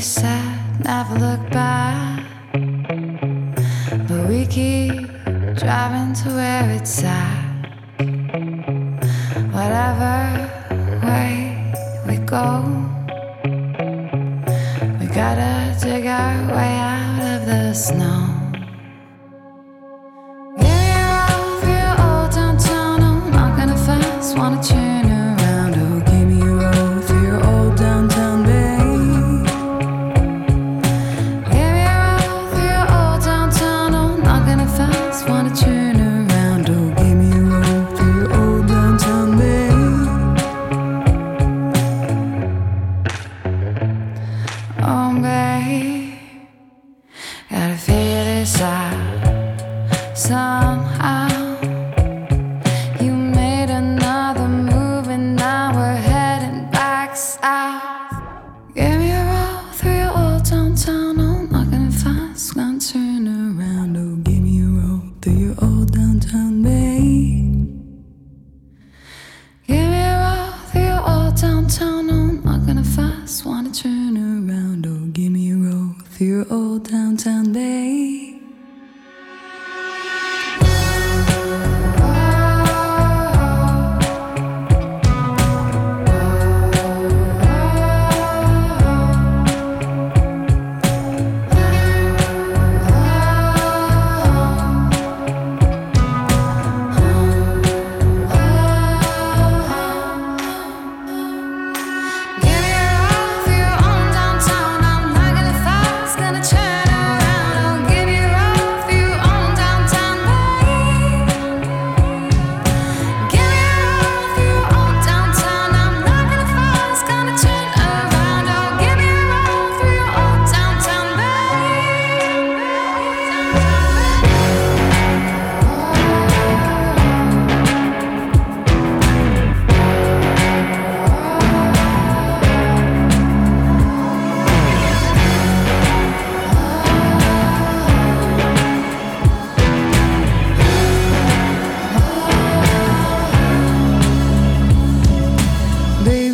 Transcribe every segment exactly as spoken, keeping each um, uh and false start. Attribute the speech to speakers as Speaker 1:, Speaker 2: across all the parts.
Speaker 1: said never look back, but we keep driving to where it's at. Whatever way we go, we gotta dig our way out of the snow. Give me a roll through your old downtown. I'm not gonna fast, wanna turn around. Oh, give me a roll through your old downtown, babe. Give me a roll through your old downtown. I'm not gonna fast, wanna turn around. Oh, give me a roll through your old downtown, babe. Oh, babe, gotta figure this out somehow. You made another move and now we're heading back south. Give me a roll through your old downtown. I'm not gonna fast, gonna turn around. Oh, give me a roll through your old downtown, babe. Give me a roll through your old downtown. I'm not gonna fast, wanna turn around. Oh, give me a roll through your old downtown, babe.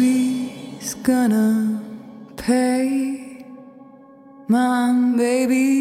Speaker 1: Baby's gonna pay, Mom, baby.